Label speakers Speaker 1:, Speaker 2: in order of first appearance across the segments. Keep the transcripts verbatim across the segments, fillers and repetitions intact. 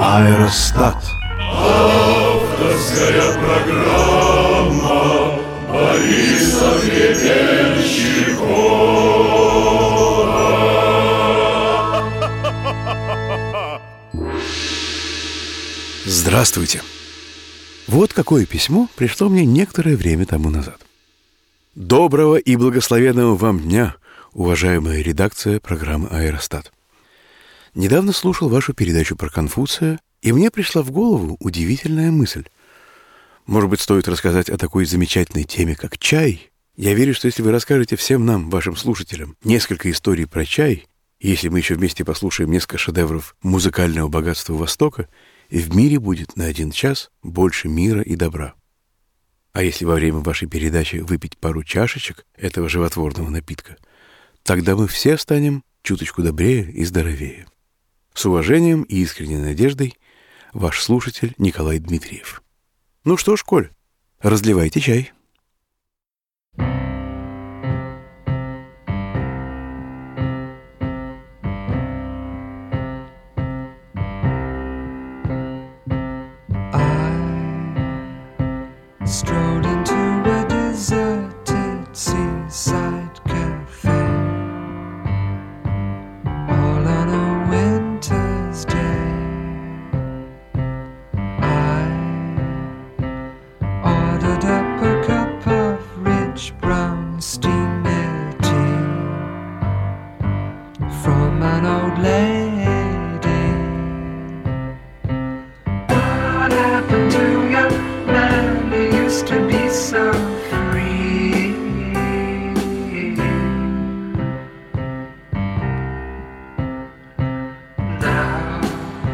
Speaker 1: Аэростат.
Speaker 2: Авторская программа Бориса Гребенщикова.
Speaker 1: Здравствуйте. Вот какое письмо пришло мне некоторое время тому назад. Доброго и благословенного вам дня, уважаемая редакция программы «Аэростат». Недавно слушал вашу передачу про Конфуция, и мне пришла в голову удивительная мысль. Может быть, стоит рассказать о такой замечательной теме, как чай? Я верю, что если вы расскажете всем нам, вашим слушателям, несколько историй про чай, и если мы еще вместе послушаем несколько шедевров музыкального богатства Востока, и в мире будет на один час больше мира и добра. А если во время вашей передачи выпить пару чашечек этого животворного напитка, тогда мы все станем чуточку добрее и здоровее. С уважением и искренней надеждой, ваш слушатель Николай Дмитриев. Ну что ж, Коль, разливайте чай.
Speaker 3: Strode into a deserted seaside cafe, all on a winter's day. I ordered up a cup of rich brown steamy tea from an old lady. What happened to you, man? To be so free. Now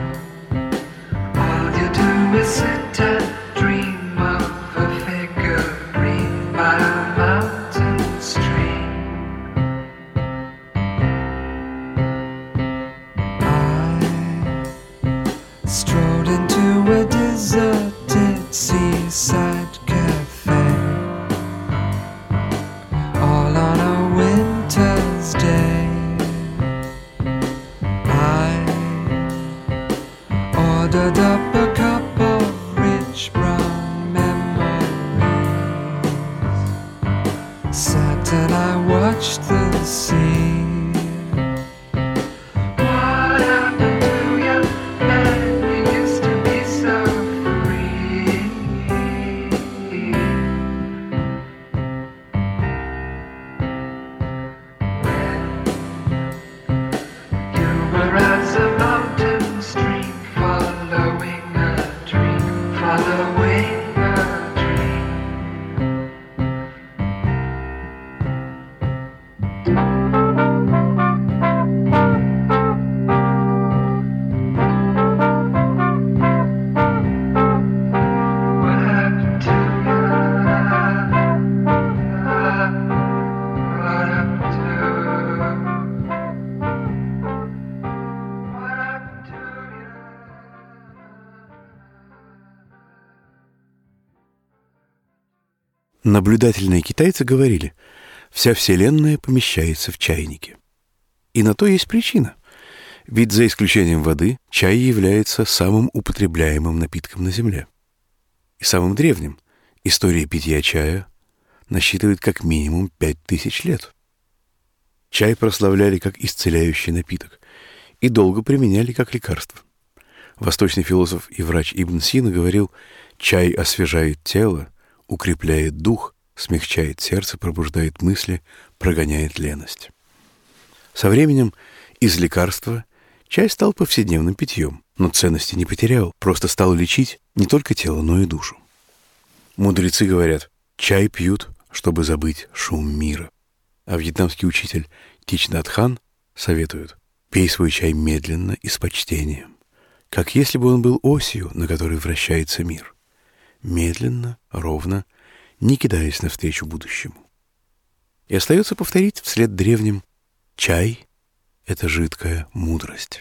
Speaker 3: all you do is sit and dream of a figurine by a mountain stream. I strode into a deserted seaside ordered up a cup of rich brown memories. Sat and I watched the sea. What happened to you, man? You used to be so free. When you were as a mountain stream, following a dream, following a dream. What happened to you? What happened to you? What happened to you?
Speaker 1: Наблюдательные китайцы говорили, вся вселенная помещается в чайнике. И на то есть причина. Ведь за исключением воды, чай является самым употребляемым напитком на Земле. И самым древним. История питья чая насчитывает как минимум пять тысяч лет. Чай прославляли как исцеляющий напиток и долго применяли как лекарство. Восточный философ и врач Ибн Сина говорил, чай освежает тело, укрепляет дух, смягчает сердце, пробуждает мысли, прогоняет леность. Со временем из лекарства чай стал повседневным питьем, но ценности не потерял, просто стал лечить не только тело, но и душу. Мудрецы говорят, чай пьют, чтобы забыть шум мира. А вьетнамский учитель Тич Нат Хан советует, пей свой чай медленно и с почтением, как если бы он был осью, на которой вращается мир. Медленно, ровно, не кидаясь навстречу будущему. И остается повторить вслед древним: чай — это жидкая мудрость.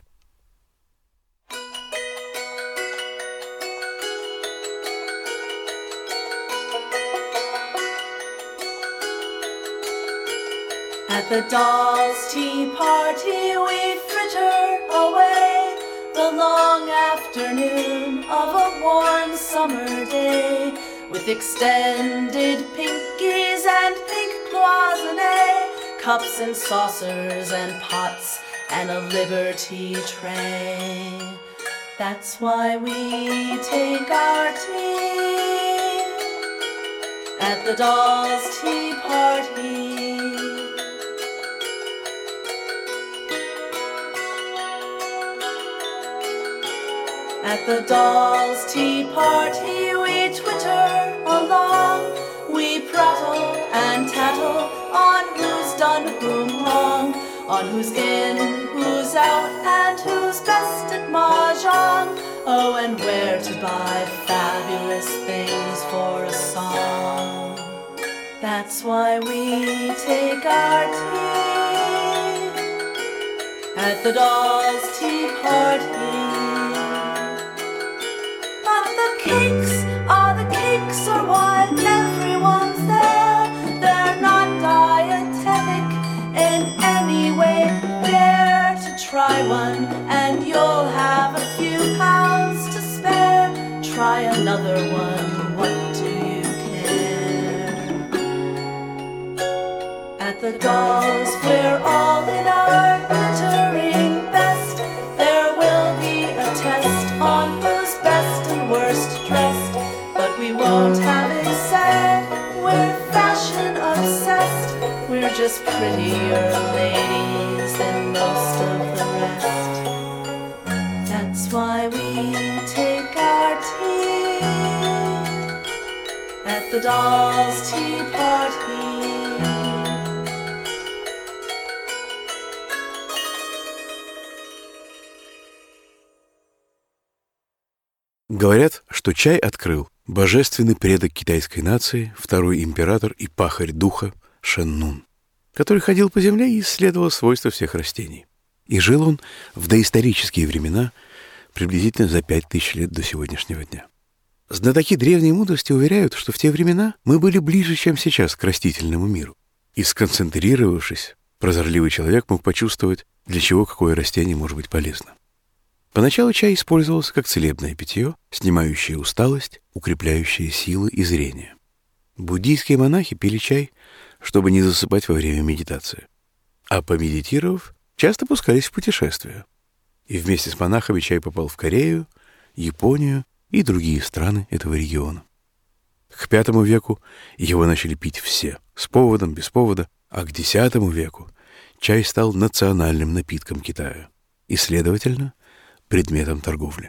Speaker 4: At the dolls' tea party we fritter away the long afternoon. afternoon of a warm summer day, with extended pinkies and pink cloisonne, cups and saucers and pots and a Liberty tray. That's why we take our tea at the Dolls' Tea Party. At the Dolls' Tea Party we twitter along, we prattle and tattle on who's done whom wrong, on who's in, who's out, and who's best at mahjong. Oh, and where to buy fabulous things for a song. That's why we take our tea at the Dolls' Tea Party. But the cakes are the cakes are what everyone's there. They're not dietetic in any way. Dare to try one and you'll have a few pounds to spare. Try another one, what do you care? At the Dolls we're all in our glittering best. There will be a test on who's best and worst dressed, but we won't have it said we're fashion obsessed. We're just prettier ladies than most of the rest. That's why we take our tea at the Dolls' Tea Party.
Speaker 1: Говорят, что чай открыл божественный предок китайской нации, второй император и пахарь духа Шен Нун, который ходил по земле и исследовал свойства всех растений. И жил он в доисторические времена, приблизительно за пять тысяч лет до сегодняшнего дня. Знатоки древней мудрости уверяют, что в те времена мы были ближе, чем сейчас, к растительному миру. И сконцентрировавшись, прозорливый человек мог почувствовать, для чего какое растение может быть полезно. Поначалу чай использовался как целебное питье, снимающее усталость, укрепляющее силы и зрение. Буддийские монахи пили чай, чтобы не засыпать во время медитации. А помедитировав, часто пускались в путешествия. И вместе с монахами чай попал в Корею, Японию и другие страны этого региона. К пятому веку его начали пить все, с поводом, без повода, а к десятому веку чай стал национальным напитком Китая и, следовательно, предметом торговли.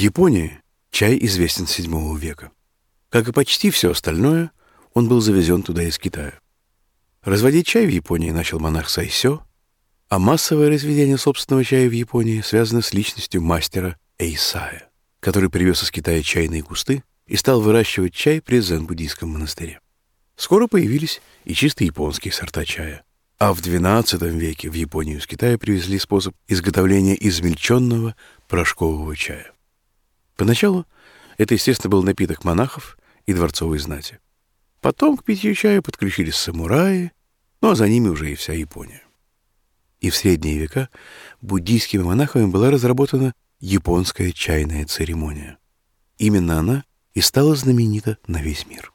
Speaker 1: Японии чай известен с седьмого века. Как и почти все остальное, он был завезен туда из Китая. Разводить чай в Японии начал монах Сайсё, а массовое разведение собственного чая в Японии связано с личностью мастера Эйсая, который привез из Китая чайные кусты и стал выращивать чай при дзен-буддийском монастыре. Скоро появились и чисто японские сорта чая, а в двенадцатом веке в Японию из Китая привезли способ изготовления измельченного порошкового чая. Поначалу это, естественно, был напиток монахов и дворцовой знати. Потом к питью чая подключились самураи, ну а за ними уже и вся Япония. И в средние века буддийскими монахами была разработана японская чайная церемония. Именно она и стала знаменита на весь мир.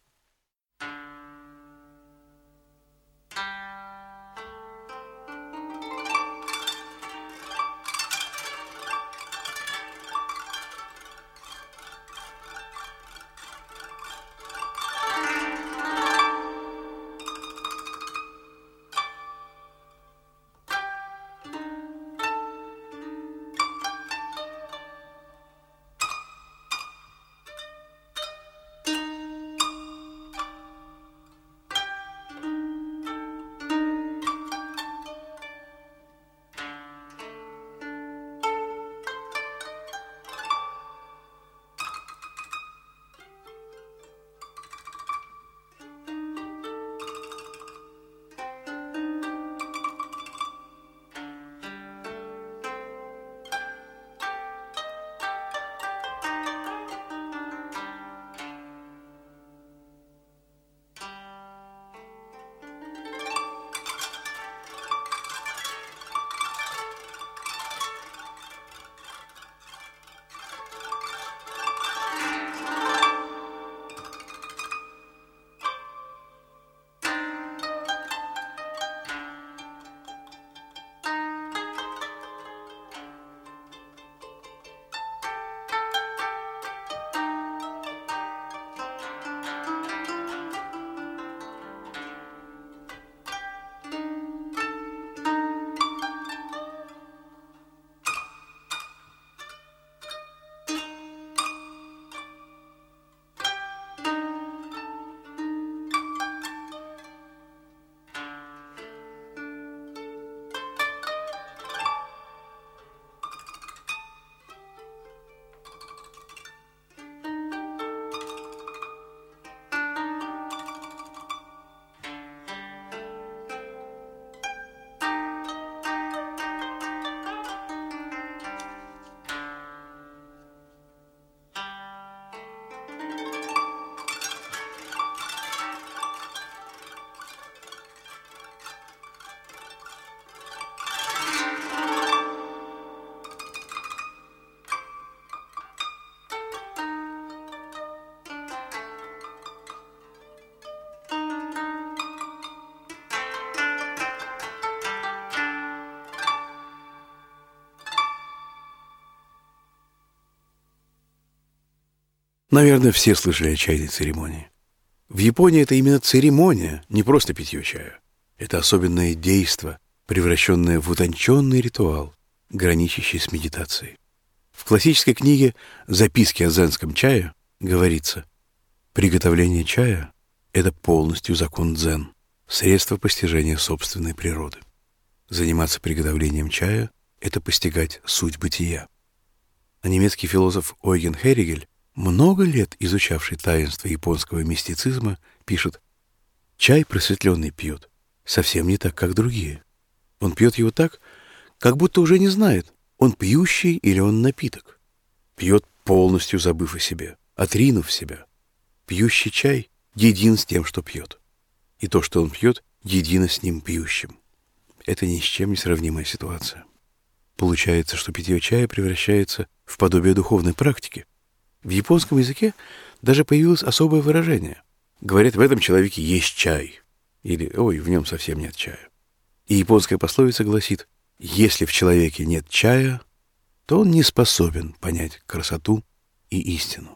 Speaker 1: Наверное, все слышали о чайной церемонии. В Японии это именно церемония, не просто питье чая. Это особенное действо, превращенное в утонченный ритуал, граничащий с медитацией. В классической книге «Записки о дзенском чае» говорится: приготовление чая — это полностью закон дзен, средство постижения собственной природы. Заниматься приготовлением чая — это постигать суть бытия. А немецкий философ Ойген Херигель, много лет изучавший таинство японского мистицизма, пишет: «Чай просветленный пьет совсем не так, как другие. Он пьет его так, как будто уже не знает, он пьющий или он напиток. Пьет, полностью забыв о себе, отринув себя. Пьющий чай един с тем, что пьет. И то, что он пьет, едино с ним пьющим. Это ни с чем не сравнимая ситуация. Получается, что питье чая превращается в подобие духовной практики. В японском языке даже появилось особое выражение. Говорят, в этом человеке есть чай. Или, ой, в нем совсем нет чая. И японская пословица гласит: если в человеке нет чая, то он не способен понять красоту и истину.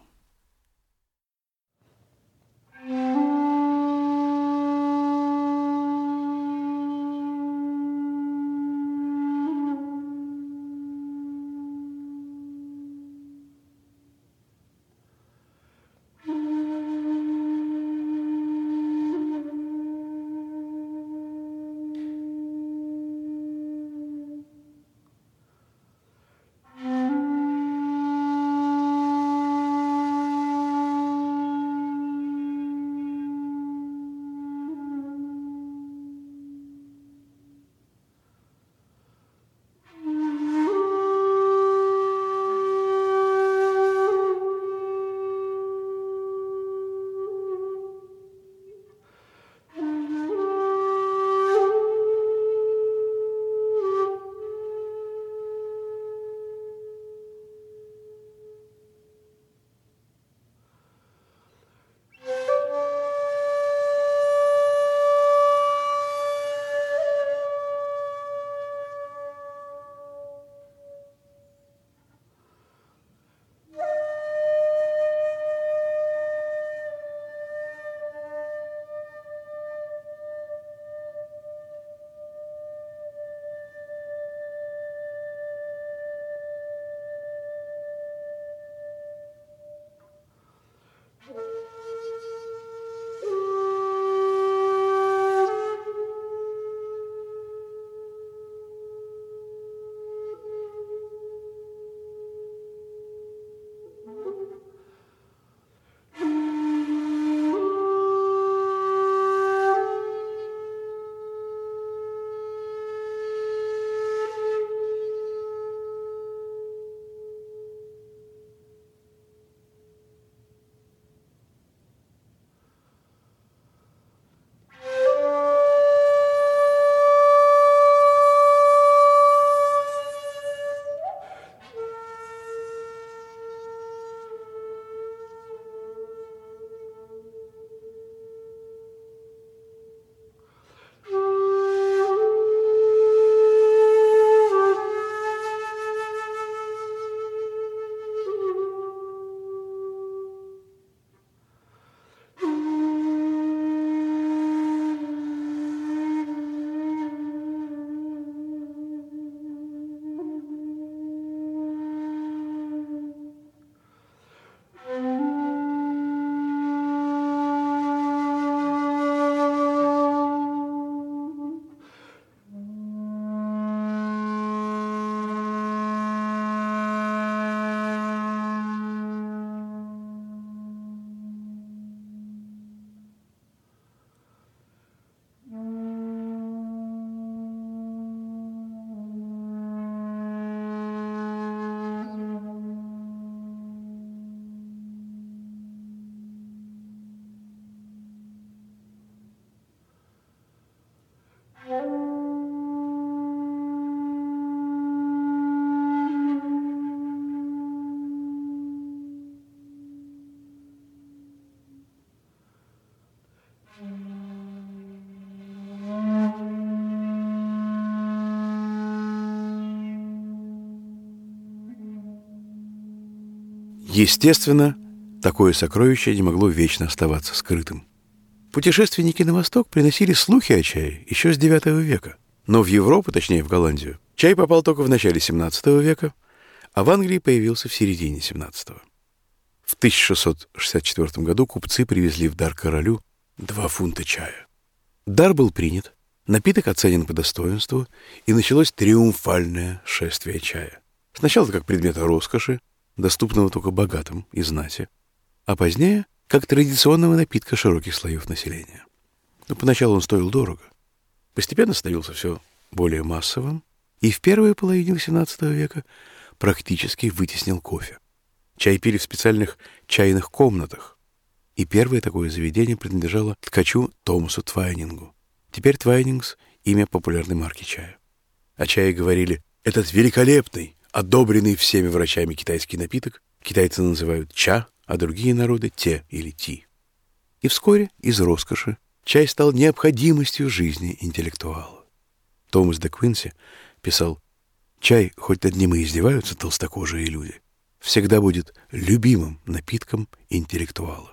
Speaker 1: Естественно, такое сокровище не могло вечно оставаться скрытым. Путешественники на восток приносили слухи о чае еще с девятого века. Но в Европу, точнее в Голландию, чай попал только в начале семнадцатого века, а в Англии появился в середине семнадцатого. В тысяча шестьсот шестьдесят четвёртом году купцы привезли в дар королю два фунта чая. Дар был принят, напиток оценен по достоинству, и началось триумфальное шествие чая. Сначала как предмета роскоши, доступного только богатым и знати, а позднее как традиционного напитка широких слоев населения. Но поначалу он стоил дорого. Постепенно становился все более массовым, и в первой половине восемнадцатого века практически вытеснил кофе. Чай пили в специальных чайных комнатах, и первое такое заведение принадлежало ткачу Томасу Твайнингу. Теперь Твайнингс — имя популярной марки чая. О чае говорили: этот великолепный, одобренный всеми врачами китайский напиток китайцы называют ча, а другие народы — те или ти. И вскоре из роскоши чай стал необходимостью жизни интеллектуала. Томас де Квинси писал: «Чай, хоть над ним и издеваются толстокожие люди, всегда будет любимым напитком интеллектуала».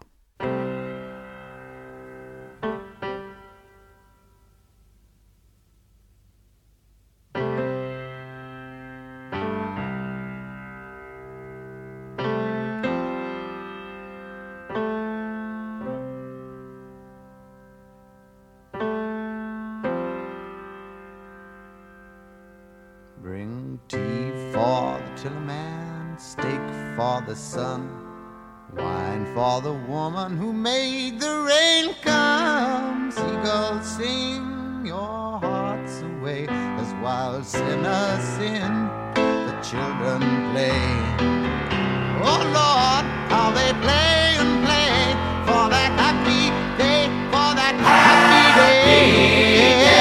Speaker 5: Bring tea for the tillerman, steak for the sun, wine for the woman who made the rain come. Seagulls sing your hearts away as wild sinners sin, the children play. Oh Lord, how they play and play for that happy day, for that happy day.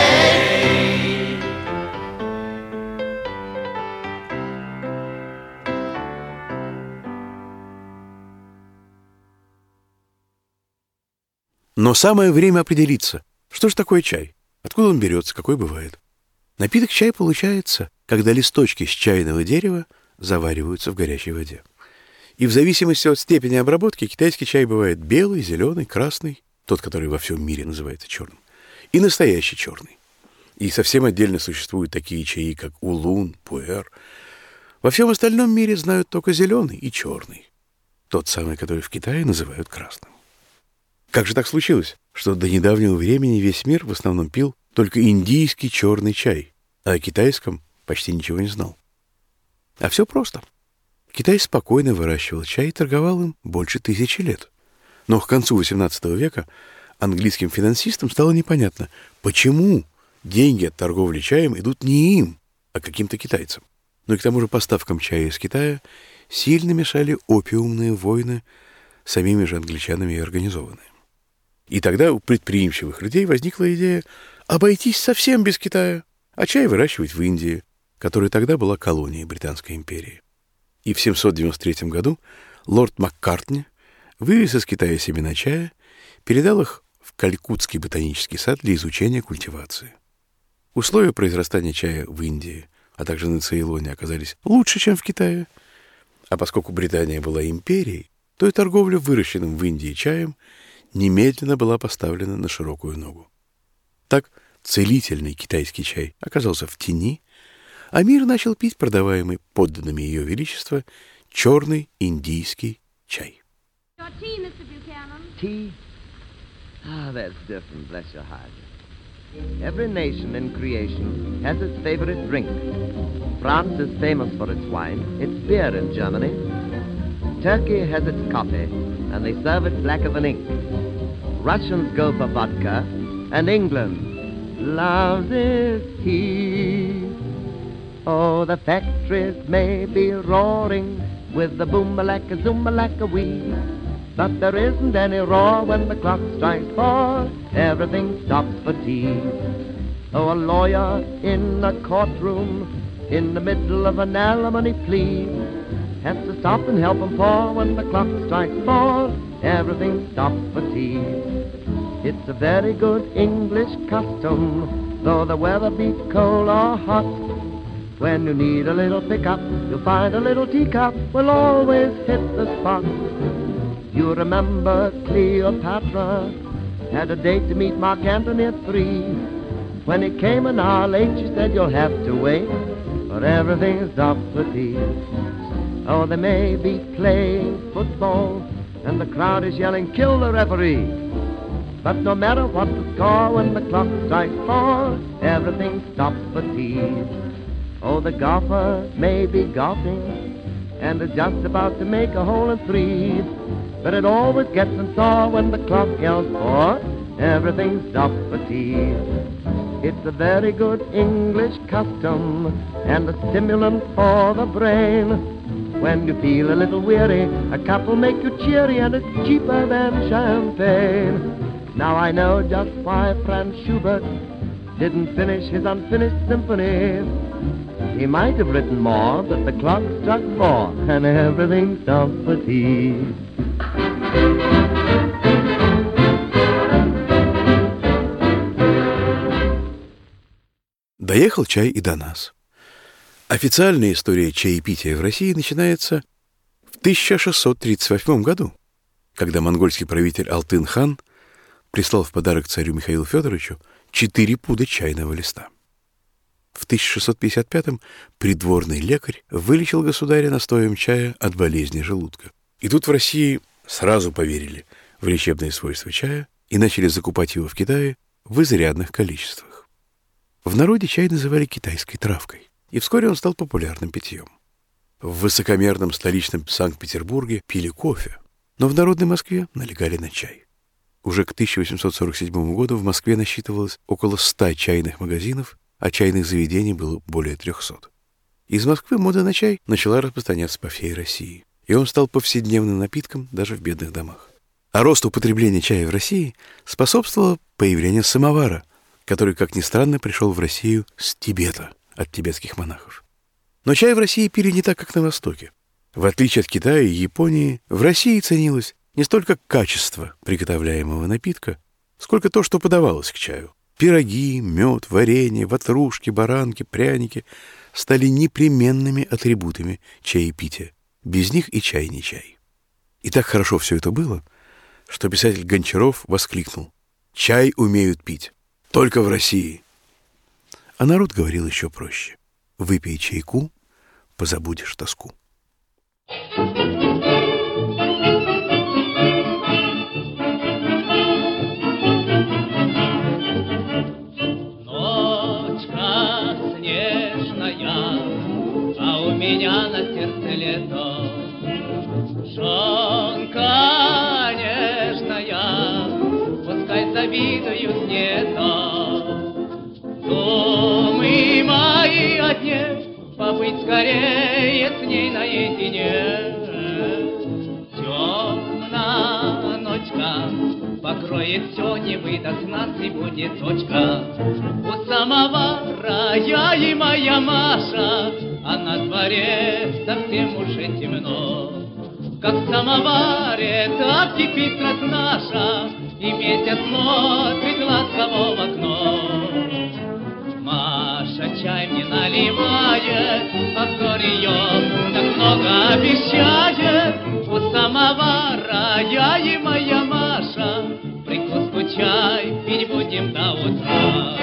Speaker 1: Но самое время определиться, что же такое чай, откуда он берется, какой бывает. Напиток чай получается, когда листочки с чайного дерева завариваются в горячей воде. И в зависимости от степени обработки китайский чай бывает белый, зеленый, красный, тот, который во всем мире называется черным, и настоящий черный. И совсем отдельно существуют такие чаи, как улун, пуэр. Во всем остальном мире знают только зеленый и черный, тот самый, который в Китае называют красным. Как же так случилось, что до недавнего времени весь мир в основном пил только индийский черный чай, а о китайском почти ничего не знал? А все просто. Китай спокойно выращивал чай и торговал им больше тысячи лет. Но к концу восемнадцатого века английским финансистам стало непонятно, почему деньги от торговли чаем идут не им, а каким-то китайцам. Ну и к тому же поставкам чая из Китая сильно мешали опиумные войны, самими же англичанами и организованные. И тогда у предприимчивых людей возникла идея обойтись совсем без Китая, а чай выращивать в Индии, которая тогда была колонией Британской империи. И в семьсот девяносто третьем году лорд Маккартни вывез из Китая семена чая, передал их в Калькутский ботанический сад для изучения культивации. Условия произрастания чая в Индии, а также на Цейлоне, оказались лучше, чем в Китае. А поскольку Британия была империей, то и торговля выращенным в Индии чаем немедленно была поставлена на широкую ногу. Так целительный китайский чай оказался в тени, а мир начал пить продаваемый подданными Ее Величества черный индийский чай.
Speaker 6: Your tea, Mister Buchanan.
Speaker 7: Tea? Ah, that's different, bless your heart. Every nation in creation has its favorite drink. France is famous for its wine, its beer in Germany. Turkey has its coffee, and they serve it blacker than ink. Russians go for vodka, and England loves its tea. Oh, the factories may be roaring with the boom-a-lacka, zoom-a-lacka-wee, but there isn't any roar when the clock strikes four. Everything stops for tea. Oh, a lawyer in a courtroom in the middle of an alimony plea has to stop and help him pour when the clock strikes four. Everything stops for tea. It's a very good English custom, though the weather be cold or hot. When you need a little pickup, you'll find a little teacup will always hit the spot. You remember Cleopatra had a date to meet Mark Antony at three. When he came an hour late, she said, you'll have to wait, but everything's up for tea. Oh, they may be playing football, and the crowd is yelling, kill the referee. But no matter what the score, when the clock strikes four, everything stops for tea. Oh, the golfer may be golfing and is just about to make a hole in three, but it always gets them sore when the clock yells four, everything stops for tea. It's a very good English custom and a stimulant for the brain. When you feel a little weary, a cup will make you cheery, and it's cheaper than champagne. Now I know just why Franz Schubert didn't finish his unfinished symphony. He might have written more, but the clock struck four, and everything stopped for tea.
Speaker 1: Доехал чай и до нас. Официальная история чаепития в России начинается в тысяча шестьсот тридцать восьмом году, когда монгольский правитель Алтын-хан прислал в подарок царю Михаилу Федоровичу четыре пуда чайного листа. В тысяча шестьсот пятьдесят пятом придворный лекарь вылечил государя настоем чая от болезни желудка. И тут в России сразу поверили в лечебные свойства чая и начали закупать его в Китае в изрядных количествах. В народе чай называли китайской травкой, и вскоре он стал популярным питьем. В высокомерном столичном Санкт-Петербурге пили кофе, но в народной Москве налегали на чай. Уже к тысяча восемьсот сорок седьмому году в Москве насчитывалось около ста чайных магазинов, а чайных заведений было более трехсот. Из Москвы мода на чай начала распространяться по всей России, и он стал повседневным напитком даже в бедных домах. А росту употребления чая в России способствовало появление самовара, который, как ни странно, пришел в Россию с Тибета, от тибетских монахов. Но чай в России пили не так, как на Востоке. В отличие от Китая и Японии, в России ценилось не столько качество приготовляемого напитка, сколько то, что подавалось к чаю. Пироги, мед, варенье, ватрушки, баранки, пряники стали непременными атрибутами чаепития. Без них и чай не чай. И так хорошо все это было, что писатель Гончаров воскликнул: «Чай умеют пить, только в России». А народ говорил еще проще: «Выпей чайку, позабудешь тоску».
Speaker 8: Меня на сердце лето, жонка нежная, пускай завидуют нету. Думы мои одни, побыть скорее с ней наедине. Темна ночка покроет все, не выдаст нас, и будет точка. У самовара я и моя Маша, а на дворе совсем уже темно. Как в самоваре, так кипит страсть наша, и месяц смотрит ласково в окно. Маша чай мне наливает, а взор ее так много обещает. У самовара я и моя Маша, прикуску чай пить будем до утра.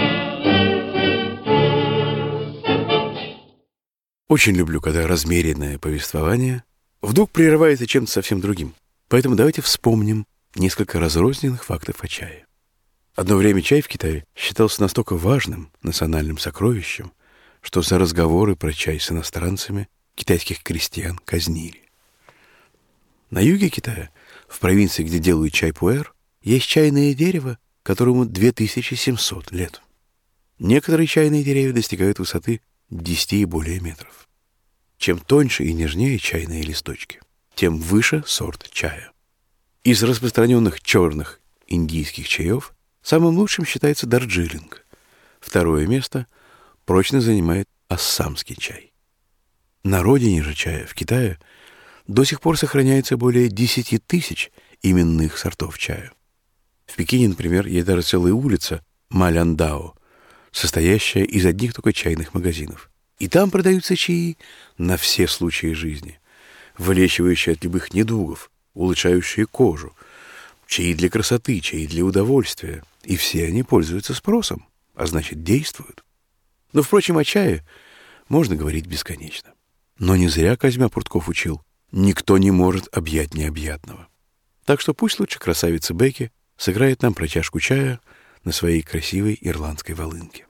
Speaker 1: Очень люблю, когда размеренное повествование вдруг прерывается чем-то совсем другим. Поэтому давайте вспомним несколько разрозненных фактов о чае. Одно время чай в Китае считался настолько важным национальным сокровищем, что за разговоры про чай с иностранцами китайских крестьян казнили. На юге Китая, в провинции, где делают чай пуэр, есть чайное дерево, которому две тысячи семьсот лет. Некоторые чайные деревья достигают высоты десяти и более метров. Чем тоньше и нежнее чайные листочки, тем выше сорт чая. Из распространенных черных индийских чаев самым лучшим считается дарджилинг. Второе место прочно занимает ассамский чай. На родине же чая, в Китае, до сих пор сохраняется более десяти тысяч именных сортов чая. В Пекине, например, есть даже целая улица Маляндао, состоящая из одних только чайных магазинов. И там продаются чаи на все случаи жизни, вылечивающие от любых недугов, улучшающие кожу, чаи для красоты, чаи для удовольствия. И все они пользуются спросом, а значит, действуют. Но, впрочем, о чае можно говорить бесконечно. Но не зря Козьма Прутков учил: никто не может объять необъятного. Так что пусть лучше красавица Бекки сыграет нам про чашку чая на своей красивой ирландской волынке.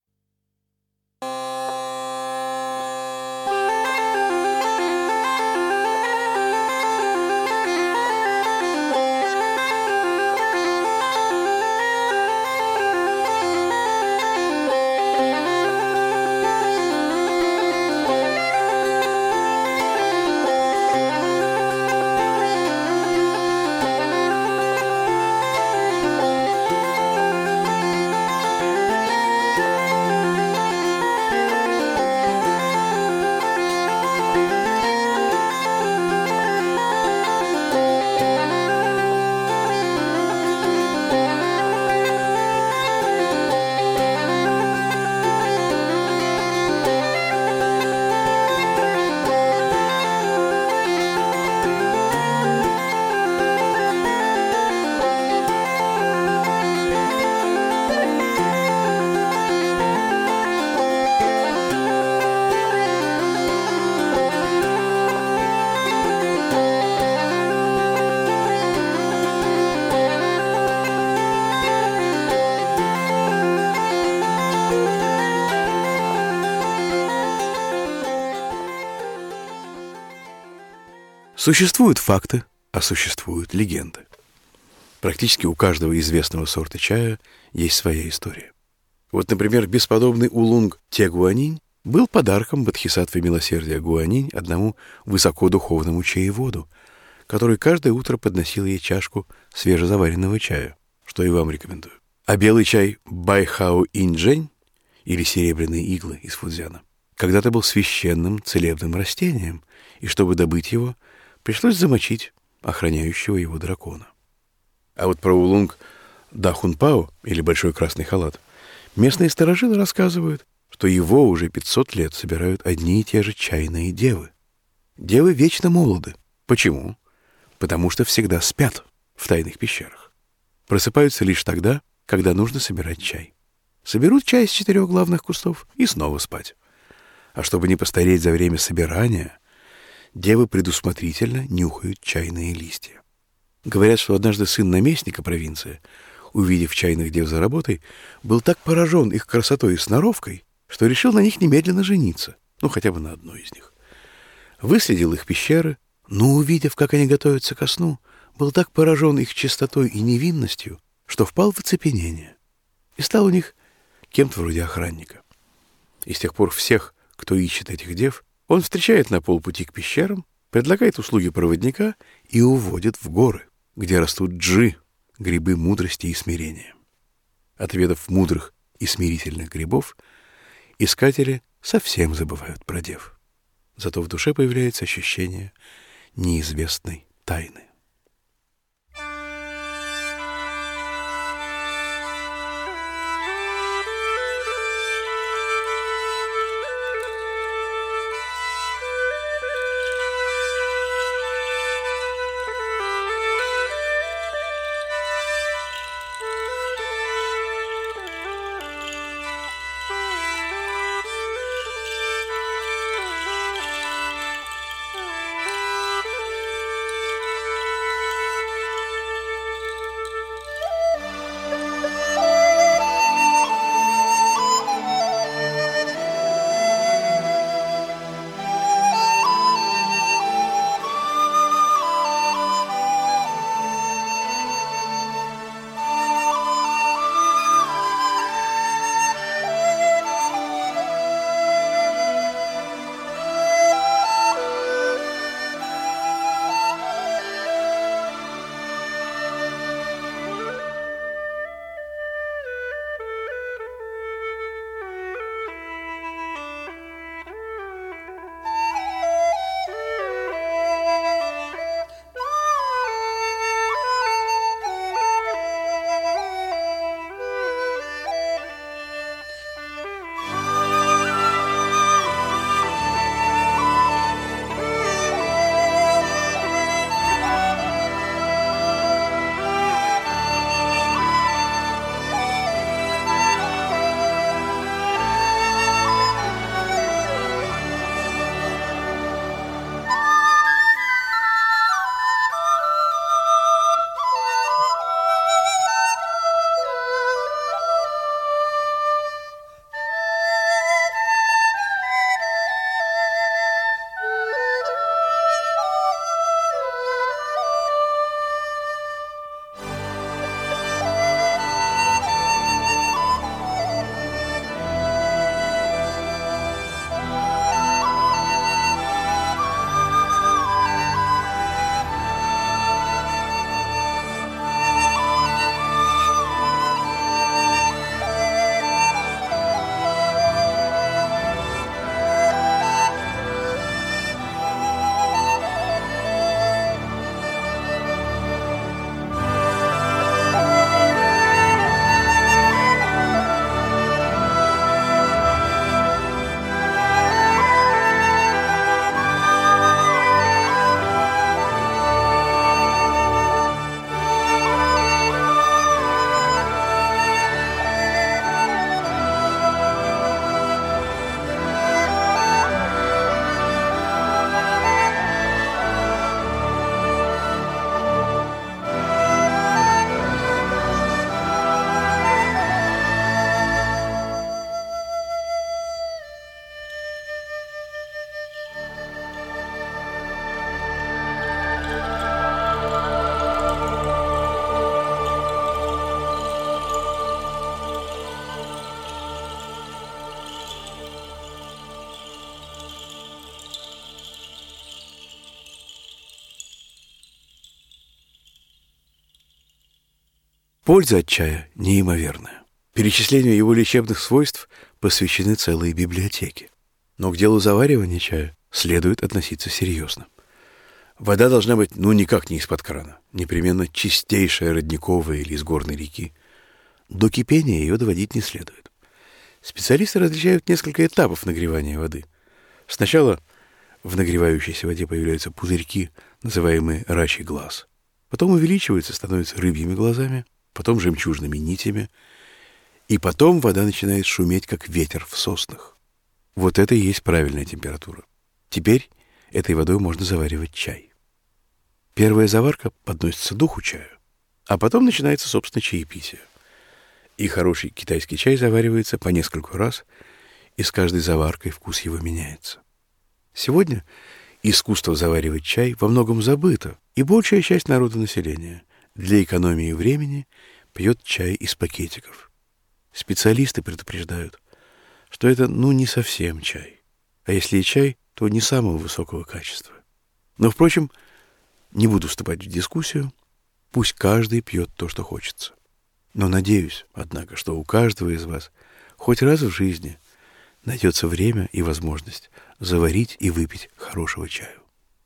Speaker 1: Существуют факты, а существуют легенды. Практически у каждого известного сорта чая есть своя история. Вот, например, бесподобный улунг Те-Гуанинь был подарком Бодхисаттвы милосердия Гуанинь одному высокодуховному чаеводу, который каждое утро подносил ей чашку свежезаваренного чая, что и вам рекомендую. А белый чай Байхао Инь-Джэнь, или серебряные иглы из Фудзяна, когда-то был священным целебным растением, и чтобы добыть его, пришлось замочить охраняющего его дракона. А вот про улунг Дахунпао, или большой красный халат, местные старожилы рассказывают, что его уже пятьсот лет собирают одни и те же чайные девы. Девы вечно молоды. Почему? Потому что всегда спят в тайных пещерах. Просыпаются лишь тогда, когда нужно собирать чай. Соберут чай с четырех главных кустов и снова спать. А чтобы не постареть за время собирания, девы предусмотрительно нюхают чайные листья. Говорят, что однажды сын наместника провинции, увидев чайных дев за работой, был так поражен их красотой и сноровкой, что решил на них немедленно жениться, ну, хотя бы на одной из них. Выследил их пещеры, но, увидев, как они готовятся ко сну, был так поражен их чистотой и невинностью, что впал в оцепенение и стал у них кем-то вроде охранника. И с тех пор всех, кто ищет этих дев, он встречает на полпути к пещерам, предлагает услуги проводника и уводит в горы, где растут джи, грибы мудрости и смирения. Отведав мудрых и смирительных грибов, искатели совсем забывают про дев. Зато в душе появляется ощущение неизвестной тайны. Польза от чая неимоверная. Перечислению его лечебных свойств посвящены целые библиотеки. Но к делу заваривания чая следует относиться серьезно. Вода должна быть, ну, никак не из-под крана, непременно чистейшая, родниковая или из горной реки. До кипения ее доводить не следует. Специалисты различают несколько этапов нагревания воды. Сначала в нагревающейся воде появляются пузырьки, называемые рачий глаз. Потом увеличиваются, становятся рыбьими глазами, потом жемчужными нитями. И потом вода начинает шуметь, как ветер в соснах. Вот это и есть правильная температура. Теперь этой водой можно заваривать чай. Первая заварка подносится к духу чаю, а потом начинается, собственно, чаепитие. И хороший китайский чай заваривается по нескольку раз, и с каждой заваркой вкус его меняется. Сегодня искусство заваривать чай во многом забыто, и большая часть народонаселения для экономии времени пьет чай из пакетиков. Специалисты предупреждают, что это, ну, не совсем чай, а если и чай, то не самого высокого качества. Но, впрочем, не буду вступать в дискуссию, пусть каждый пьет то, что хочется. Но надеюсь, однако, что у каждого из вас хоть раз в жизни найдется время и возможность заварить и выпить хорошего чаю.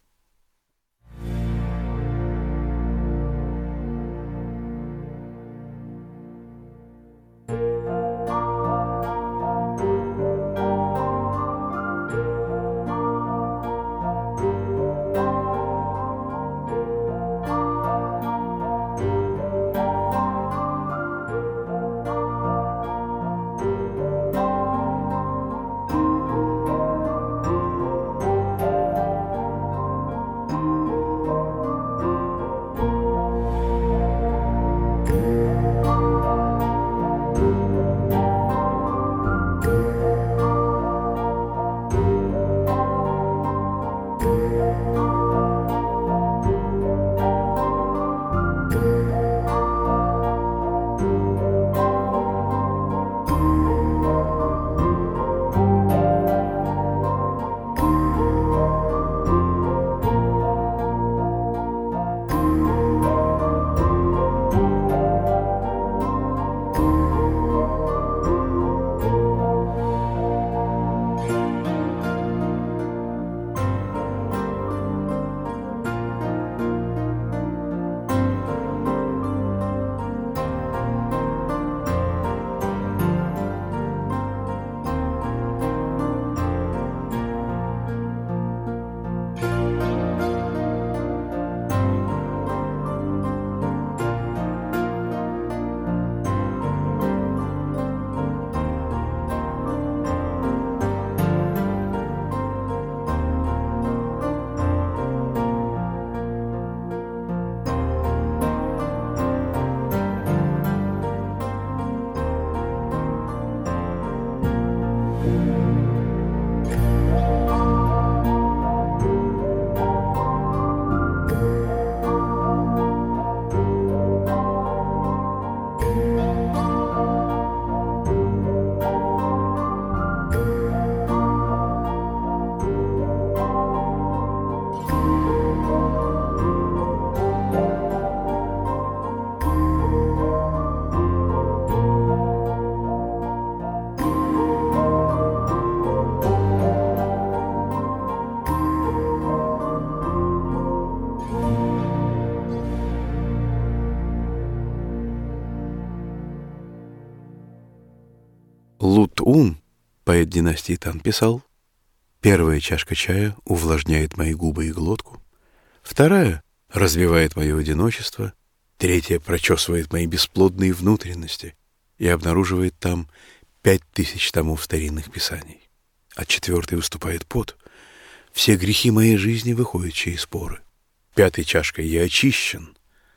Speaker 1: Лут-Ун, поэт династии Тан, писал: «Первая чашка чая увлажняет мои губы и глотку, вторая развивает мое одиночество, третья прочесывает мои бесплодные внутренности и обнаруживает там пять тысяч томов старинных писаний. От четвертой выступает пот. Все грехи моей жизни выходят через поры. Пятой чашкой я очищен.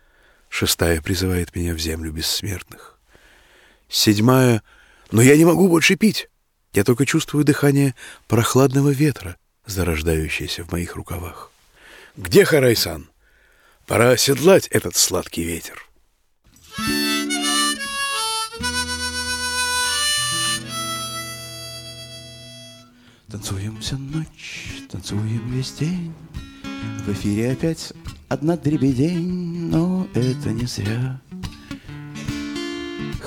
Speaker 1: Шестая призывает меня в землю бессмертных. Седьмая... Но я не могу больше пить. Я только чувствую дыхание прохладного ветра, зарождающееся в моих рукавах. Где Харай-сан? Пора оседлать этот сладкий ветер».
Speaker 9: Танцуем всю ночь, танцуем весь день. В эфире опять одна дребедень, но это не зря.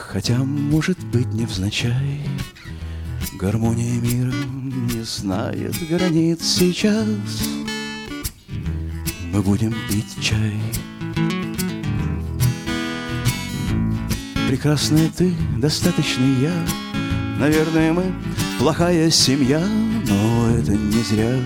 Speaker 9: Хотя, может быть, невзначай, гармония мира не знает границ сейчас. Мы будем пить чай. Прекрасная ты, достаточный я. Наверное, мы плохая семья, но это не зря.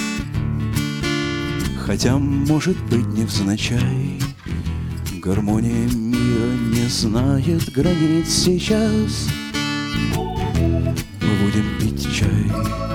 Speaker 9: Хотя, может быть, невзначай, гармония мира не знает границ сейчас. Мы будем пить чай.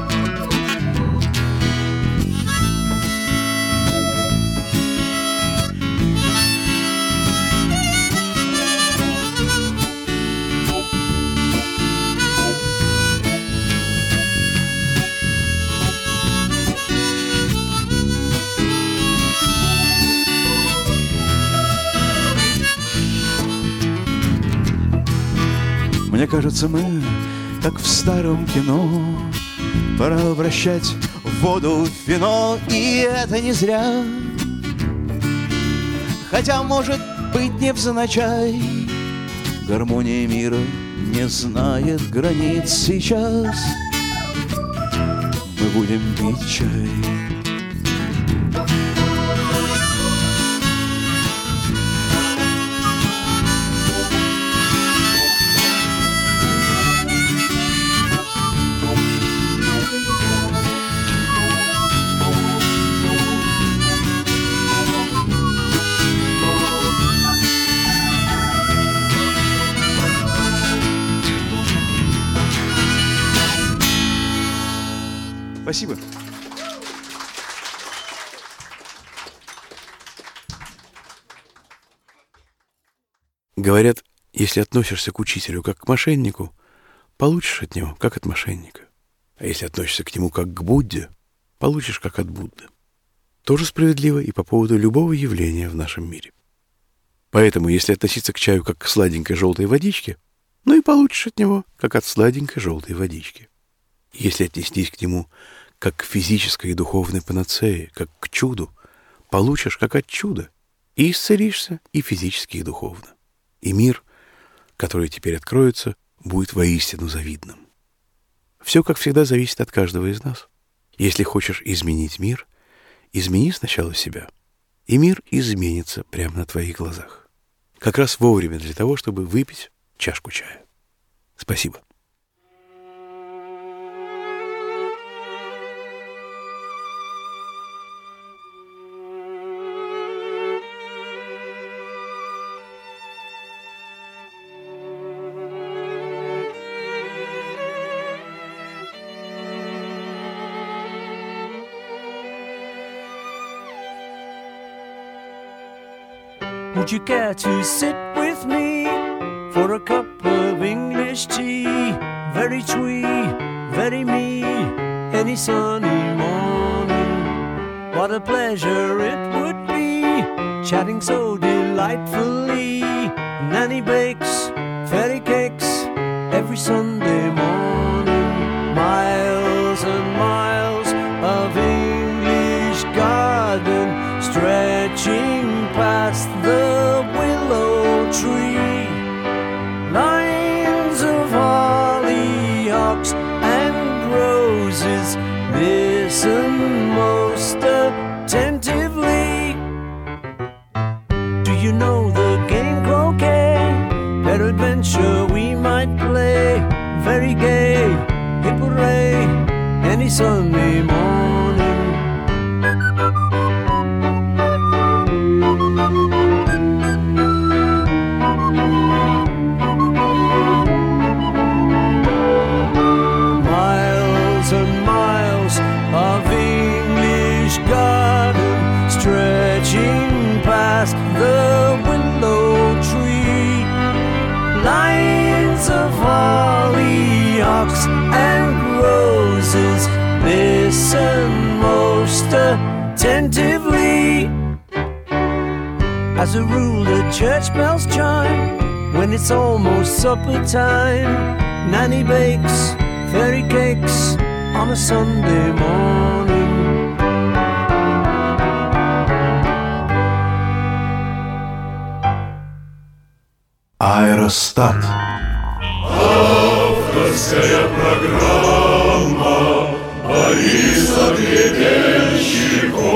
Speaker 9: Мне кажется, мы, как в старом кино, пора обращать воду в вино, и это не зря. Хотя, может быть, невзначай, гармония мира не знает границ сейчас. Мы будем пить чай. Спасибо.
Speaker 1: Говорят, если относишься к учителю как к мошеннику, получишь от него как от мошенника. А если относишься к нему как к Будде, получишь как от Будды. Тоже справедливо и по поводу любого явления в нашем мире. Поэтому, если относиться к чаю как к сладенькой желтой водичке, ну и получишь от него как от сладенькой желтой водички. Если отнестись к нему как к физической и духовной панацее, как к чуду, получишь как от чуда, и исцелишься и физически, и духовно. И мир, который теперь откроется, будет воистину завидным. Все, как всегда, зависит от каждого из нас. Если хочешь изменить мир, измени сначала себя, и мир изменится прямо на твоих глазах. Как раз вовремя для того, чтобы выпить чашку чая. Спасибо.
Speaker 10: Would you care to sit with me for a cup of English tea? Very twee, very me, any sunny morning. What a pleasure it would be, chatting so delightfully. Nanny bakes fairy cakes every Sunday morning. Miles and miles of English garden stretching past the willow tree. Lines of hollyhocks and roses, listen most attentively. Do you know the game croquet? Peradventure we might play. Very gay, hip hooray, any Sunday morning. Miles and miles of English garden stretching past the willow tree. Lines of hollyhocks and roses, listen most attentively. As a rule the church bells chime when it's almost supper time. Nanny bakes fairy cakes on a Sunday morning.
Speaker 9: Аэростат.
Speaker 2: программа Бориса Гребенщикова.